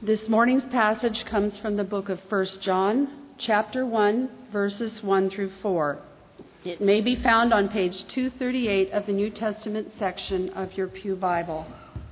This morning's passage comes from the book of 1 John, chapter 1, verses 1 through 4. It may be found on page 238 of the New Testament section of your Pew Bible.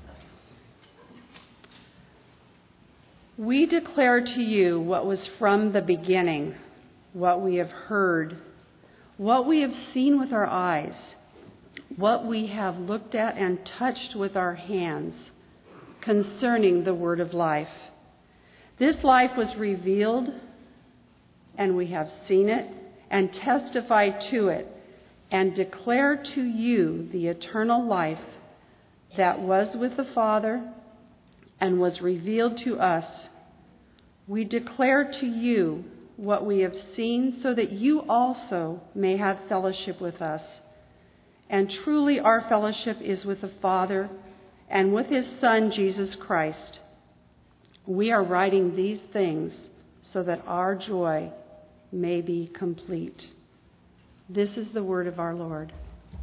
We declare to you what was from the beginning, what we have heard, what we have seen with our eyes, what we have looked at and touched with our hands, concerning the word of life. This life was revealed, and we have seen it, and testify to it, and declare to you the eternal life that was with the Father and was revealed to us. We declare to you what we have seen, so that you also may have fellowship with us. And truly our fellowship is with the Father and with his Son, Jesus Christ. We are writing these things so that our joy may be complete. This is the word of our Lord.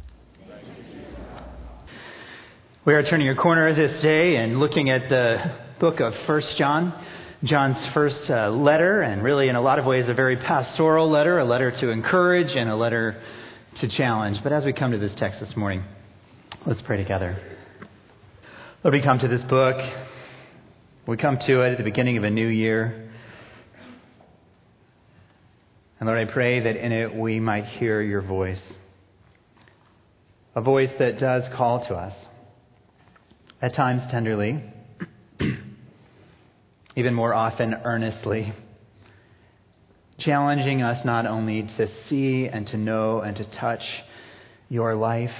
We are turning a corner this day and looking at the book of 1 John, John's first letter, and really in a lot of ways a very pastoral letter, a letter to encourage and a letter to challenge. But as we come to this text this morning, let's pray together. Lord, we come to this book. We come to it at the beginning of a new year. And Lord, I pray that in it we might hear your voice. A voice that does call to us, at times tenderly, even more often earnestly, challenging us not only to see and to know and to touch your life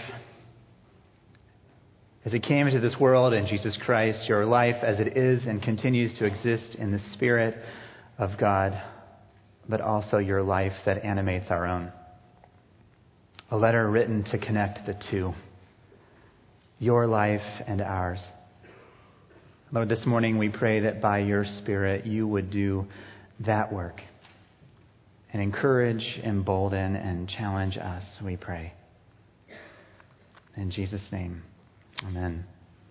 as it came into this world in Jesus Christ, your life as it is and continues to exist in the Spirit of God, but also your life that animates our own. A letter written to connect the two, your life and ours. Lord, this morning we pray that by your Spirit you would do that work and encourage, embolden, and challenge us, we pray. In Jesus' name, amen.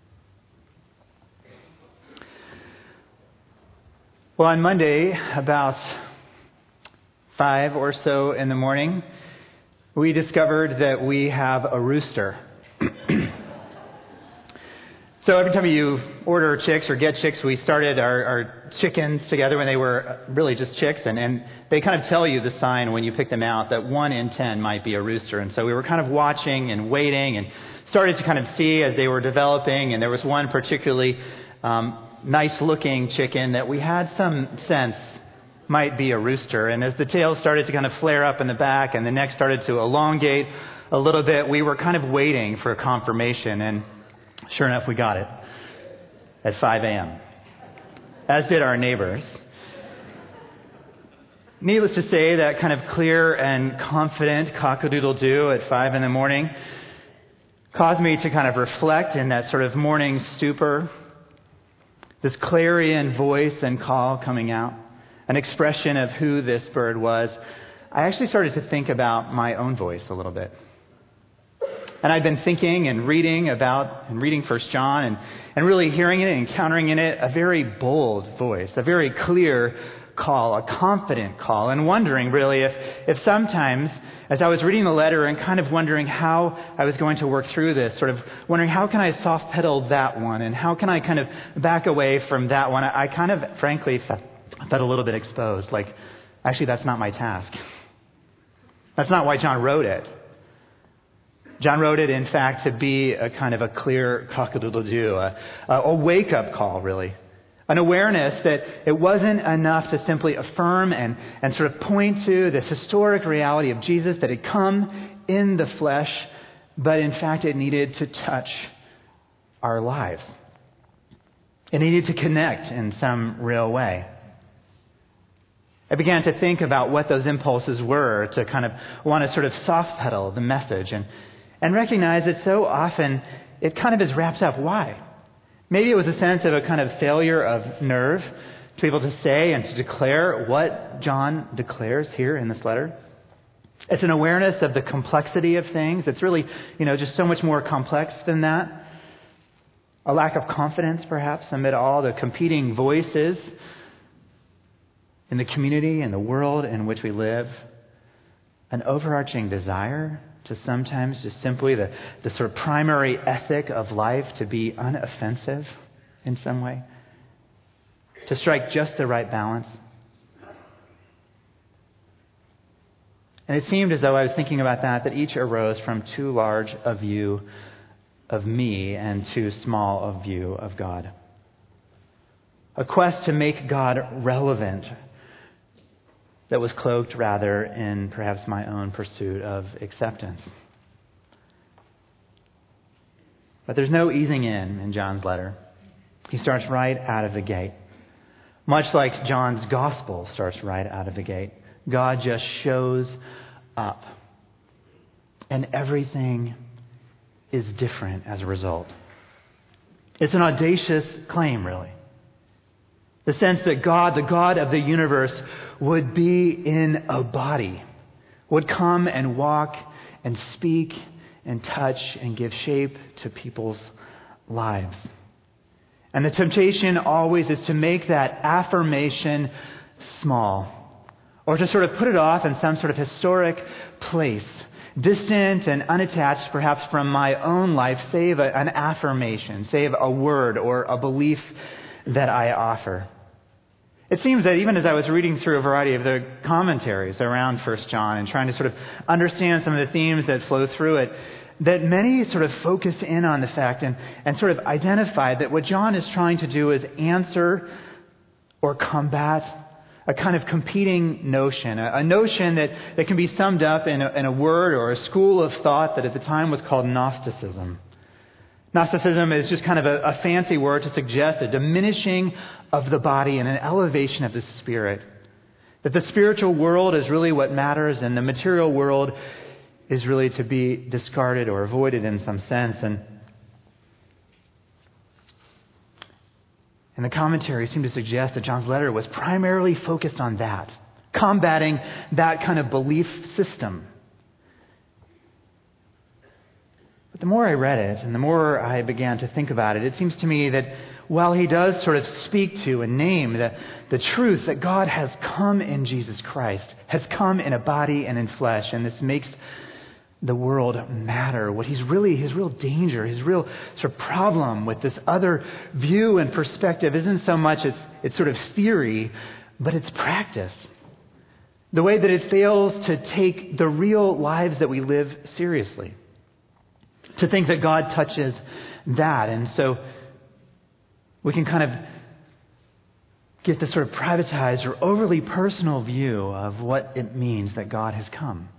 Well, on Monday, about 5 or so in the morning, we discovered that we have a rooster. So every time you order chicks or get chicks, we started our chickens together when they were really just chicks. And they kind of tell you the sign when you pick them out that 1 in 10 might be a rooster. And so we were kind of watching and waiting and started to kind of see as they were developing. And there was one particularly nice-looking chicken that we had some sense might be a rooster. And as the tail started to kind of flare up in the back and the neck started to elongate a little bit, we were kind of waiting for confirmation. And sure enough, we got it at 5 a.m., as did our neighbors. Needless to say, that kind of clear and confident cock-a-doodle-doo at 5 in the morning caused me to kind of reflect in that sort of morning stupor, this clarion voice and call coming out, an expression of who this bird was. I actually started to think about my own voice a little bit. And I'd been thinking and reading 1 John and really hearing it and encountering in it a very bold voice, a very clear call, a confident call, and wondering really if sometimes as I was reading the letter and kind of wondering how I was going to work through this, sort of wondering how can I soft pedal that one and how can I kind of back away from that one, I kind of frankly felt a little bit exposed. Like, actually that's not my task. That's not why John wrote it. John wrote it, in fact, to be a kind of a clear cock-a-doodle-doo, a wake-up call, really. An awareness that it wasn't enough to simply affirm and sort of point to this historic reality of Jesus that had come in the flesh, but in fact it needed to touch our lives. It needed to connect in some real way. I began to think about what those impulses were to kind of want to sort of soft pedal the message and recognize that so often it kind of is wrapped up. Why? Maybe it was a sense of a kind of failure of nerve to be able to say and to declare what John declares here in this letter. It's an awareness of the complexity of things. It's really, just so much more complex than that. a lack of confidence perhaps amid all the competing voices in the community and the world in which we live, an overarching desire to sometimes just simply the sort of primary ethic of life to be unoffensive in some way, to strike just the right balance. And it seemed as though I was thinking about that each arose from too large a view of me and too small a view of God. A quest to make God relevant that was cloaked rather in perhaps my own pursuit of acceptance. But there's no easing in John's letter. He starts right out of the gate. Much like John's gospel starts right out of the gate. God just shows up. And everything is different as a result. It's an audacious claim, really. The sense that God, the God of the universe, would be in a body, would come and walk and speak and touch and give shape to people's lives. And the temptation always is to make that affirmation small, or to sort of put it off in some sort of historic place, distant and unattached perhaps from my own life, save an affirmation, save a word or a belief that I offer. It seems that even as I was reading through a variety of the commentaries around 1 John and trying to sort of understand some of the themes that flow through it, that many sort of focus in on the fact and sort of identify that what John is trying to do is answer or combat a kind of competing notion, a notion that can be summed up in a word or a school of thought that at the time was called Gnosticism. Gnosticism is just kind of a fancy word to suggest a diminishing of the body and an elevation of the spirit. That the spiritual world is really what matters and the material world is really to be discarded or avoided in some sense. And the commentaries seem to suggest that John's letter was primarily focused on that, combating that kind of belief system. But the more I read it and the more I began to think about it, it seems to me that while he does sort of speak to and name the truth that God has come in Jesus Christ, has come in a body and in flesh, and this makes the world matter. What his real danger, his real sort of problem with this other view and perspective isn't so much it's sort of theory, but it's practice. The way that it fails to take the real lives that we live seriously. To think that God touches that. And so we can kind of get this sort of privatized or overly personal view of what it means that God has come.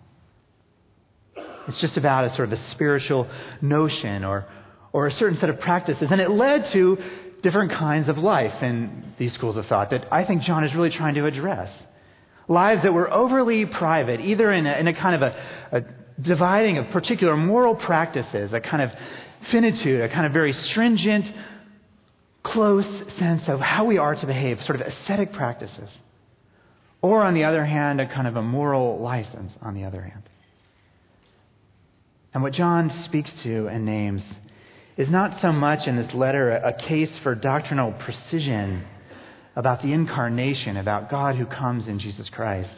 It's just about a sort of a spiritual notion or a certain set of practices. And it led to different kinds of life in these schools of thought that I think John is really trying to address. Lives that were overly private, either in a kind of a dividing of particular moral practices, a kind of finitude, a kind of very stringent, close sense of how we are to behave, sort of ascetic practices. Or on the other hand, a kind of a moral license on the other hand. And what John speaks to and names is not so much in this letter a case for doctrinal precision about the incarnation, about God who comes in Jesus Christ,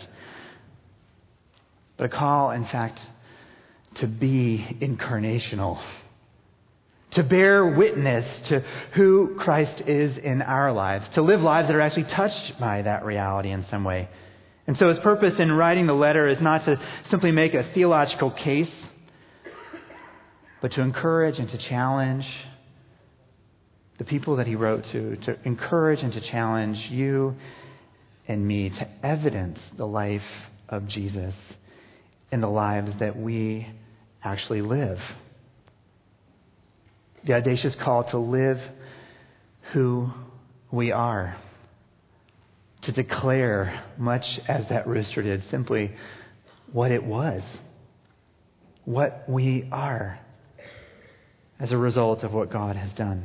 but a call, in fact, to be incarnational, to bear witness to who Christ is in our lives, to live lives that are actually touched by that reality in some way. And so his purpose in writing the letter is not to simply make a theological case, but to encourage and to challenge the people that he wrote to encourage and to challenge you and me to evidence the life of Jesus in the lives that we actually live. The audacious call to live who we are. To declare, much as that rooster did, simply what it was. What we are as a result of what God has done.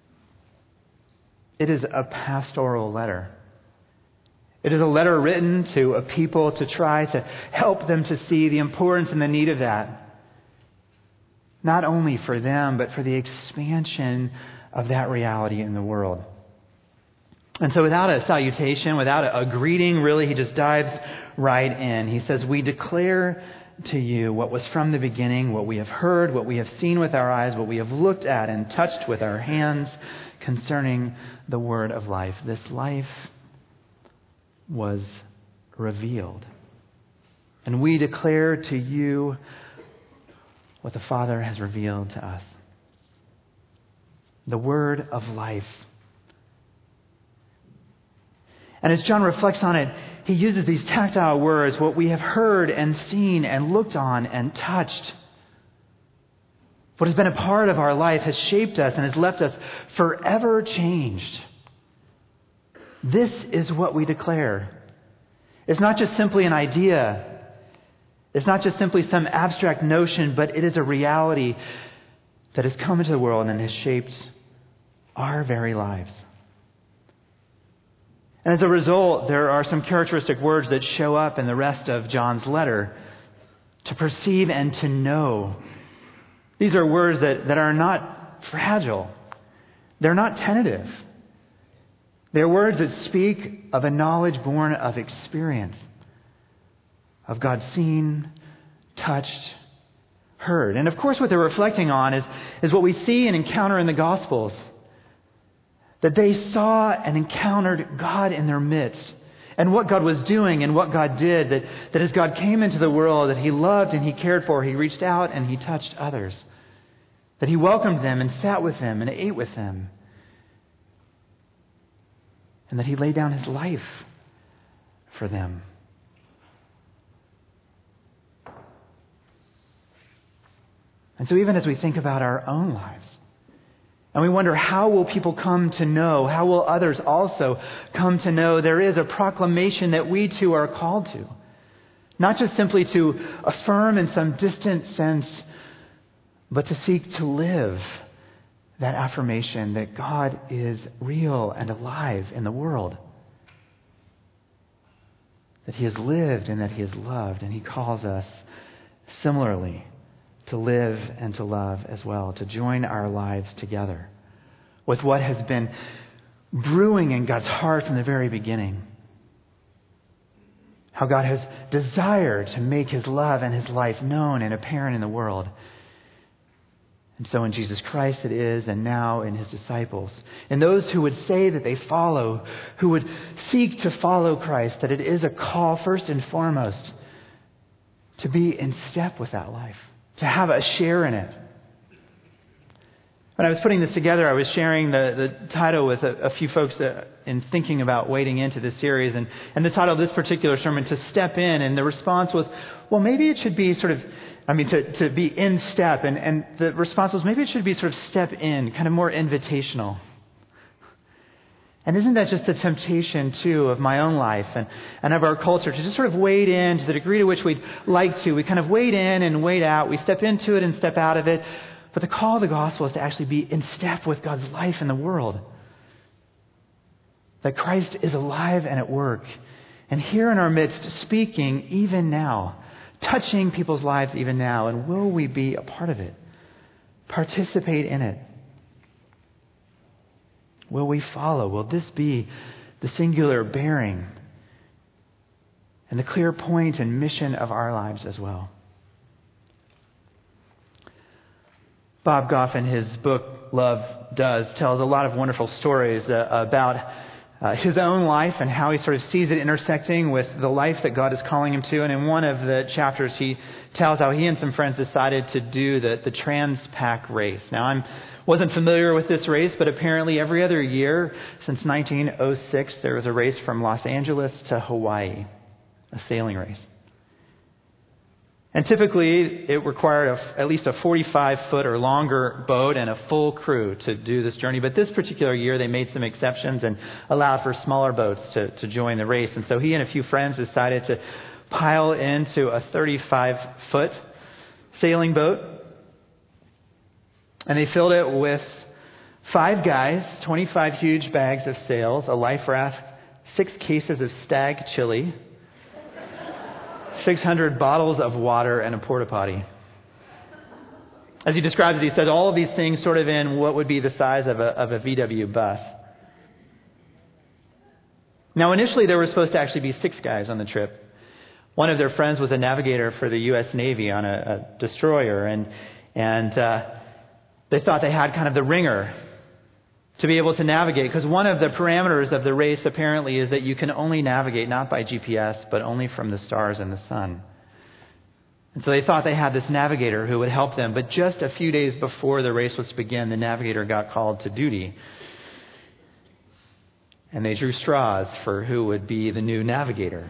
It is a pastoral letter. It is a letter written to a people to try to help them to see the importance and the need of that. Not only for them, but for the expansion of that reality in the world. And so without a salutation, without a greeting, really, he just dives right in. He says, we declare to you what was from the beginning, what we have heard, what we have seen with our eyes, what we have looked at and touched with our hands concerning the word of life. This life was revealed. And we declare to you what the Father has revealed to us. The word of life. And as John reflects on it, he uses these tactile words, what we have heard and seen and looked on and touched. What has been a part of our life has shaped us and has left us forever changed. This is what we declare. It's not just simply an idea. It's not just simply some abstract notion, but it is a reality that has come into the world and has shaped our very lives. And as a result, there are some characteristic words that show up in the rest of John's letter. To perceive and to know. These are words that are not fragile. They're not tentative. They're words that speak of a knowledge born of experience. Of God seen, touched, heard. And of course what they're reflecting on is what we see and encounter in the Gospels. That they saw and encountered God in their midst. And what God was doing and what God did. That as God came into the world, that He loved and He cared for. He reached out and He touched others. That He welcomed them and sat with them and ate with them. And that He laid down His life for them. And so even as we think about our own lives, and we wonder, how will people come to know? How will others also come to know? There is a proclamation that we too are called to. Not just simply to affirm in some distant sense, but to seek to live that affirmation that God is real and alive in the world. That He has lived and that He has loved. And He calls us similarly to live and to love as well, to join our lives together with what has been brewing in God's heart from the very beginning. How God has desired to make His love and His life known and apparent in the world. And so in Jesus Christ it is, and now in His disciples. And those who would say that they follow, who would seek to follow Christ, that it is a call first and foremost to be in step with that life. To have a share in it. When I was putting this together, I was sharing the title with a few folks in thinking about wading into this series. And the title of this particular sermon, To Step In. And the response was, well, maybe it should be to be in step. And the response was, maybe it should be sort of step in, kind of more invitational. And isn't that just the temptation, too, of my own life and of our culture, to just sort of wade in to the degree to which we'd like to. We kind of wade in and wade out. We step into it and step out of it. But the call of the gospel is to actually be in step with God's life in the world. That Christ is alive and at work. And here in our midst, speaking even now. Touching people's lives even now. And will we be a part of it? Participate in it? Will we follow? Will this be the singular bearing and the clear point and mission of our lives as well? Bob Goff, in his book, Love Does, tells a lot of wonderful stories about his own life and how he sort of sees it intersecting with the life that God is calling him to. And in one of the chapters, he tells how he and some friends decided to do the Trans-Pac race. Now, I wasn't familiar with this race, but apparently every other year since 1906, there was a race from Los Angeles to Hawaii, a sailing race. And typically, it required at least a 45-foot or longer boat and a full crew to do this journey. But this particular year, they made some exceptions and allowed for smaller boats to join the race. And so he and a few friends decided to pile into a 35-foot sailing boat. And they filled it with 5 guys, 25 huge bags of sails, a life raft, 6 cases of stag chili, 600 bottles of water, and a porta potty. As he describes it, he said all of these things sort of in what would be the size of a VW bus. Now, initially, there were supposed to actually be 6 guys on the trip. One of their friends was a navigator for the U.S. Navy on a destroyer, and they thought they had kind of the ringer to be able to navigate, because one of the parameters of the race apparently is that you can only navigate not by GPS, but only from the stars and the sun. And so they thought they had this navigator who would help them, but just a few days before the race was to begin, the navigator got called to duty. And they drew straws for who would be the new navigator.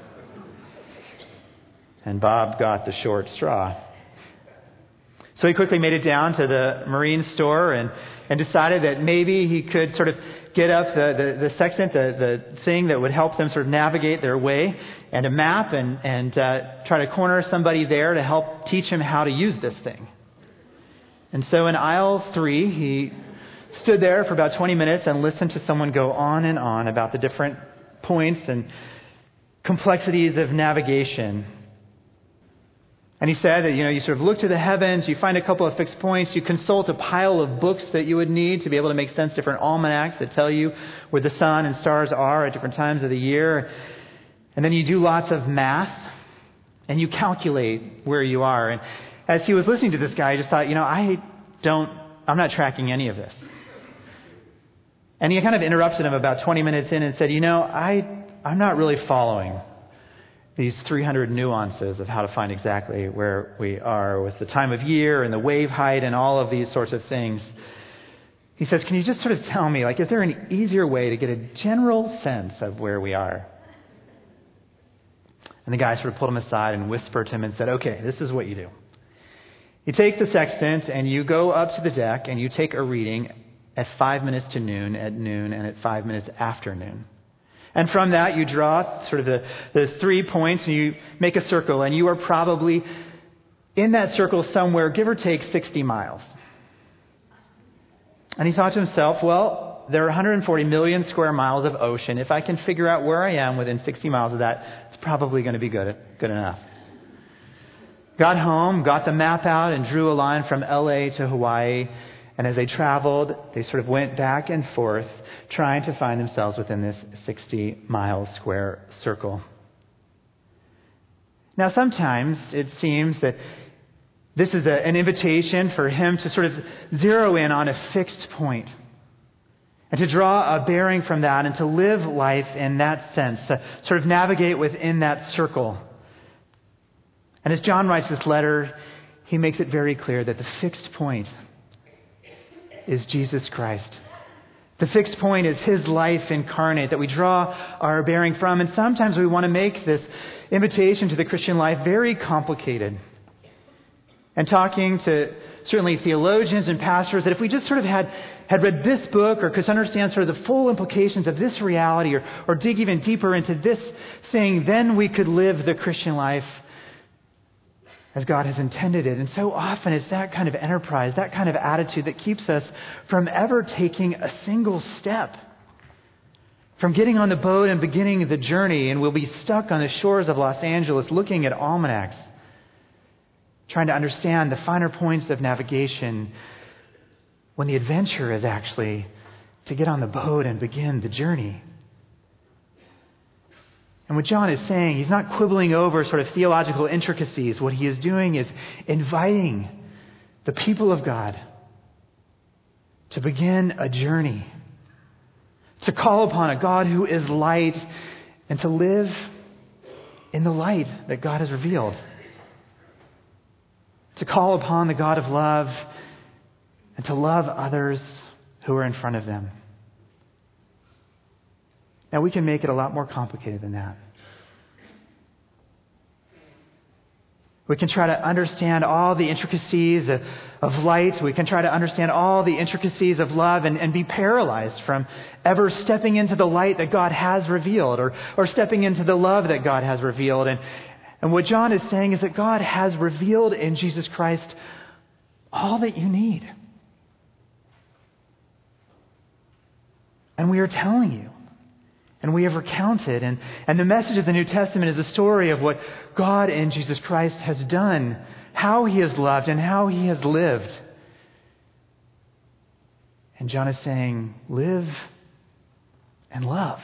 And Bob got the short straw. So he quickly made it down to the marine store and decided that maybe he could sort of get up the sextant, the thing that would help them sort of navigate their way, and a map, and try to corner somebody there to help teach him how to use this thing. And so in aisle 3, he stood there for about 20 minutes and listened to someone go on and on about the different points and complexities of navigation. And he said that, you sort of look to the heavens, you find a couple of fixed points, you consult a pile of books that you would need to be able to make sense, different almanacs that tell you where the sun and stars are at different times of the year. And then you do lots of math, and you calculate where you are. And as he was listening to this guy, I just thought, I'm not tracking any of this. And he kind of interrupted him about 20 minutes in and said, I'm not really following these 300 nuances of how to find exactly where we are with the time of year and the wave height and all of these sorts of things. He says, can you just sort of tell me, is there an easier way to get a general sense of where we are? And the guy sort of pulled him aside and whispered to him and said, okay, this is what you do. You take the sextant and you go up to the deck and you take a reading at 5 minutes to noon, at noon, and at 5 minutes after noon. And from that, you draw sort of the 3 points, and you make a circle, and you are probably in that circle somewhere, give or take 60 miles. And he thought to himself, well, there are 140 million square miles of ocean. If I can figure out where I am within 60 miles of that, it's probably going to be good enough. Got home, got the map out, and drew a line from L.A. to Hawaii. And as they traveled, they sort of went back and forth, trying to find themselves within this 60-mile square circle. Now, sometimes it seems that this is an invitation for him to sort of zero in on a fixed point and to draw a bearing from that and to live life in that sense, to sort of navigate within that circle. And as John writes this letter, he makes it very clear that the fixed point is Jesus Christ. The fixed point is His life incarnate that we draw our bearing from. And sometimes we want to make this invitation to the Christian life very complicated. And talking to certainly theologians and pastors, that if we just sort of had read this book or could understand sort of the full implications of this reality or dig even deeper into this thing, then we could live the Christian life as God has intended it. And so often it's that kind of enterprise, that kind of attitude that keeps us from ever taking a single step. From getting on the boat and beginning the journey, and we'll be stuck on the shores of Los Angeles looking at almanacs, trying to understand the finer points of navigation, when the adventure is actually to get on the boat and begin the journey. And what John is saying, he's not quibbling over sort of theological intricacies. What he is doing is inviting the people of God to begin a journey, to call upon a God who is light, and to live in the light that God has revealed. To call upon the God of love and to love others who are in front of them. Now, we can make it a lot more complicated than that. We can try to understand all the intricacies of light. We can try to understand all the intricacies of love and be paralyzed from ever stepping into the light that God has revealed or stepping into the love that God has revealed. And what John is saying is that God has revealed in Jesus Christ all that you need. And we are telling you. And we have recounted. And the message of the New Testament is a story of what God in Jesus Christ has done, how he has loved and how he has lived. And John is saying, live and love.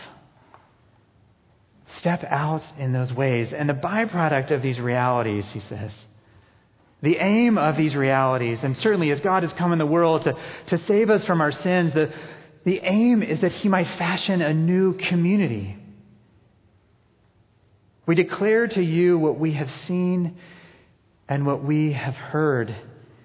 Step out in those ways. And the byproduct of these realities, he says, the aim of these realities, and certainly as God has come in the world to save us from our sins, the aim is that he might fashion a new community. We declare to you what we have seen and what we have heard.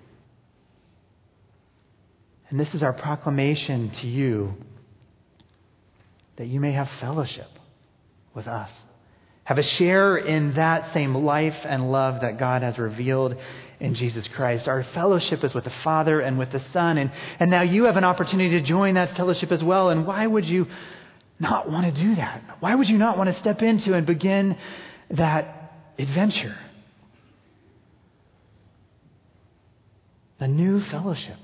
And this is our proclamation to you, that you may have fellowship with us. Have a share in that same life and love that God has revealed in Jesus Christ. Our fellowship is with the Father and with the Son. And now you have an opportunity to join that fellowship as well. And why would you not want to do that? Why would you not want to step into and begin that adventure? A new fellowship.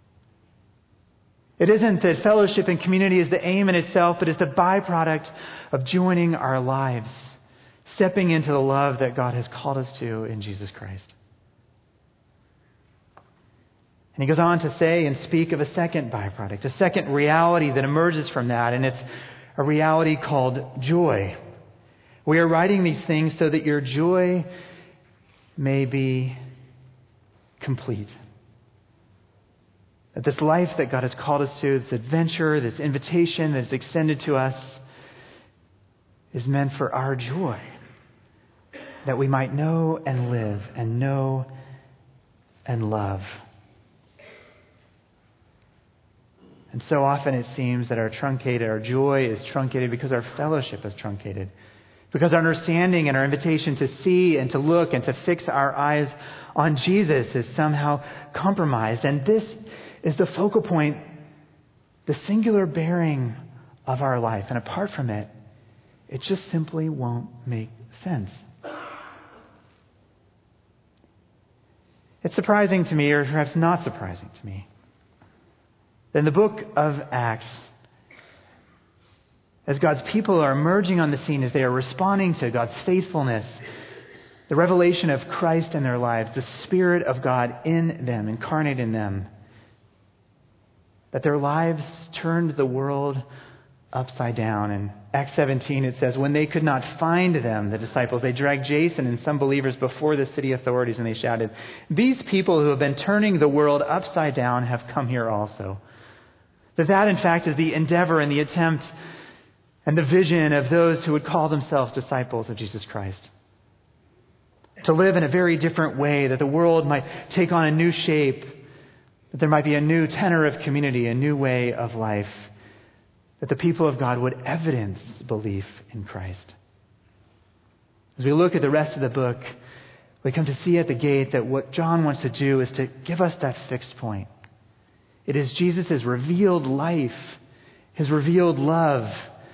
It isn't that fellowship and community is the aim in itself, but it's the byproduct of joining our lives, stepping into the love that God has called us to in Jesus Christ. And he goes on to say and speak of a second byproduct, a second reality that emerges from that, and it's a reality called joy. We are writing these things so that your joy may be complete. That this life that God has called us to, this adventure, this invitation that is extended to us, is meant for our joy. That we might know and live and know and love. And so often it seems that our joy is truncated because our fellowship is truncated. Because our understanding and our invitation to see and to look and to fix our eyes on Jesus is somehow compromised. And this is the focal point, the singular bearing of our life. And apart from it, it just simply won't make sense. It's surprising to me, or perhaps not surprising to me, that in the book of Acts, as God's people are emerging on the scene, as they are responding to God's faithfulness, the revelation of Christ in their lives, the Spirit of God in them, incarnate in them, that their lives turned the world upside down. In Acts 17 it says, when they could not find them, the disciples, they dragged Jason and some believers before the city authorities, and they shouted, these people who have been turning the world upside down have come here also. That in fact is the endeavor and the attempt and the vision of those who would call themselves disciples of Jesus Christ. To live in a very different way, that the world might take on a new shape, that there might be a new tenor of community, a new way of life, that the people of God would evidence belief in Christ. As we look at the rest of the book, we come to see at the gate that what John wants to do is to give us that fixed point. It is Jesus' revealed life, his revealed love.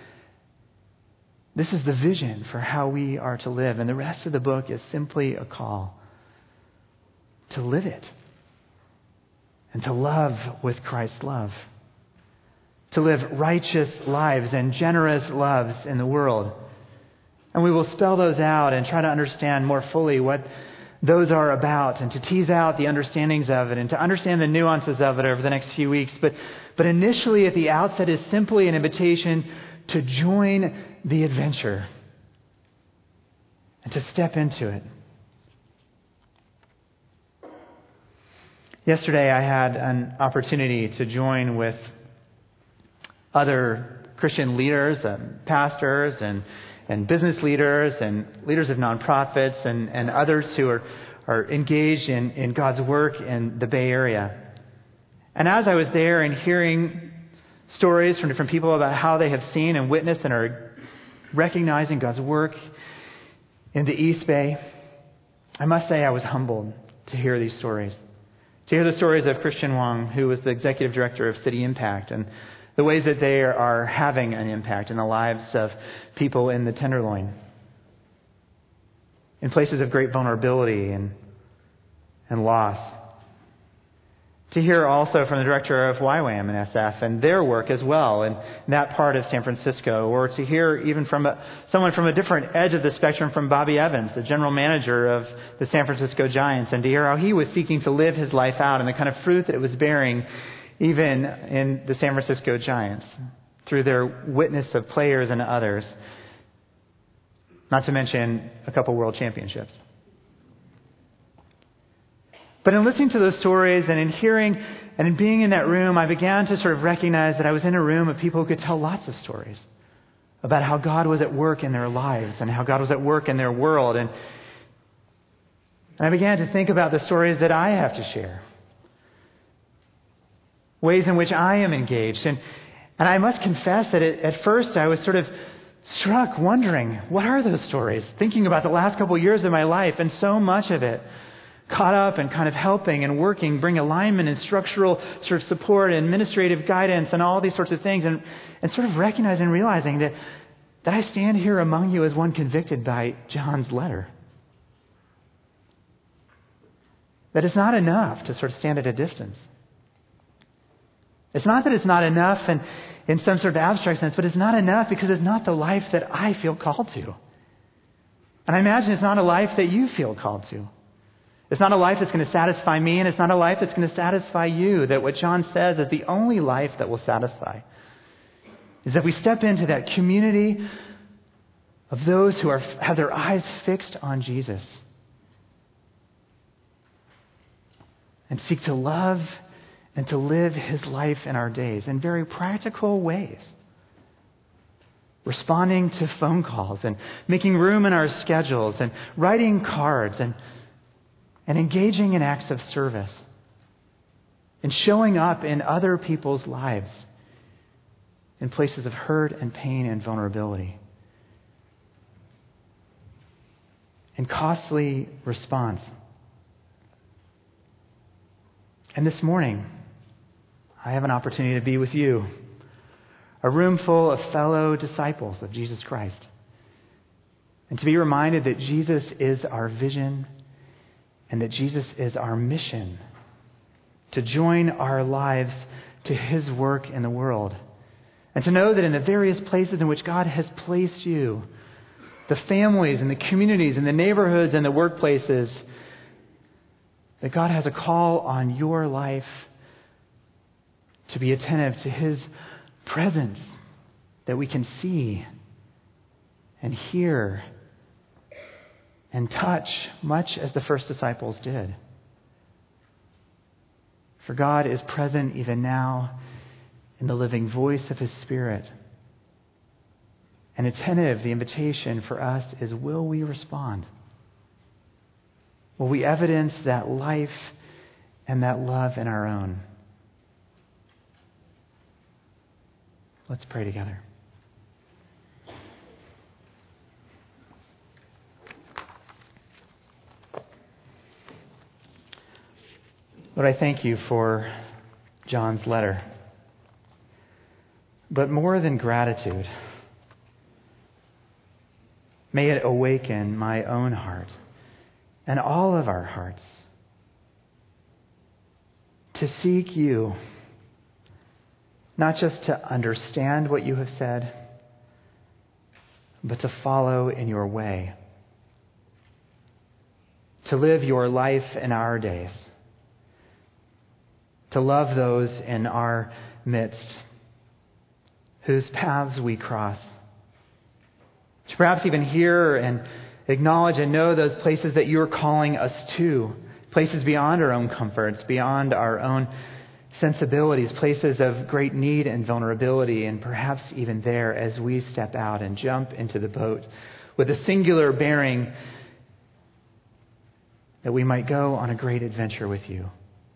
This is the vision for how we are to live. And the rest of the book is simply a call to live it and to love with Christ's love. To live righteous lives and generous loves in the world. And we will spell those out and try to understand more fully what those are about, and to tease out the understandings of it and to understand the nuances of it over the next few weeks. But initially at the outset is simply an invitation to join the adventure and to step into it. Yesterday I had an opportunity to join with other Christian leaders, pastors and business leaders and leaders of nonprofits and others who are engaged in God's work in the Bay Area. And as I was there and hearing stories from different people about how they have seen and witnessed and are recognizing God's work in the East Bay, I must say I was humbled to hear these stories. To hear the stories of Christian Wong, who was the executive director of City Impact, and the ways that they are having an impact in the lives of people in the Tenderloin, in places of great vulnerability and loss. To hear also from the director of YWAM and SF and their work as well in that part of San Francisco, or to hear even from someone from a different edge of the spectrum, from Bobby Evans, the general manager of the San Francisco Giants, and to hear how he was seeking to live his life out and the kind of fruit that it was bearing even in the San Francisco Giants through their witness of players and others, not to mention a couple world championships. But in listening to those stories and in hearing and in being in that room, I began to sort of recognize that I was in a room of people who could tell lots of stories about how God was at work in their lives and how God was at work in their world. And I began to think about the stories that I have to share, ways in which I am engaged. And I must confess that at first I was sort of struck wondering, what are those stories? Thinking about the last couple of years of my life, and so much of it caught up and kind of helping and working, bring alignment and structural sort of support and administrative guidance and all these sorts of things, and sort of recognizing and realizing that I stand here among you as one convicted by John's letter. That it's not enough to sort of stand at a distance. It's not that it's not enough in some sort of abstract sense, but it's not enough because it's not the life that I feel called to. And I imagine it's not a life that you feel called to. It's not a life that's going to satisfy me, and it's not a life that's going to satisfy you. That what John says is the only life that will satisfy is that we step into that community of those who have their eyes fixed on Jesus and seek to love and to live His life in our days in very practical ways. Responding to phone calls and making room in our schedules and writing cards and engaging in acts of service and showing up in other people's lives in places of hurt and pain and vulnerability. And costly response. And this morning, I have an opportunity to be with you, a room full of fellow disciples of Jesus Christ, and to be reminded that Jesus is our vision and that Jesus is our mission, to join our lives to His work in the world, and to know that in the various places in which God has placed you, the families and the communities and the neighborhoods and the workplaces, that God has a call on your life to be attentive to His presence that we can see and hear and touch, much as the first disciples did. For God is present even now in the living voice of His Spirit. And attentive, the invitation for us is, will we respond? Will we evidence that life and that love in our own? Let's pray together. Lord, I thank you for John's letter. But more than gratitude, may it awaken my own heart and all of our hearts to seek you, not just to understand what you have said, but to follow in your way, to live your life in our days, to love those in our midst whose paths we cross, to perhaps even hear and acknowledge and know those places that you're calling us to, places beyond our own comforts, beyond our own sensibilities, places of great need and vulnerability, and perhaps even there as we step out and jump into the boat with a singular bearing that we might go on a great adventure with you.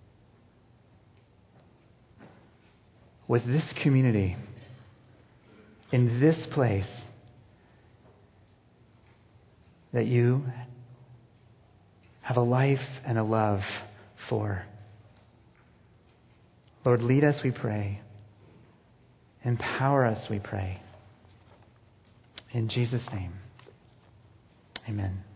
With this community, in this place that you have a life and a love for. Lord, lead us, we pray. Empower us, we pray. In Jesus' name, amen.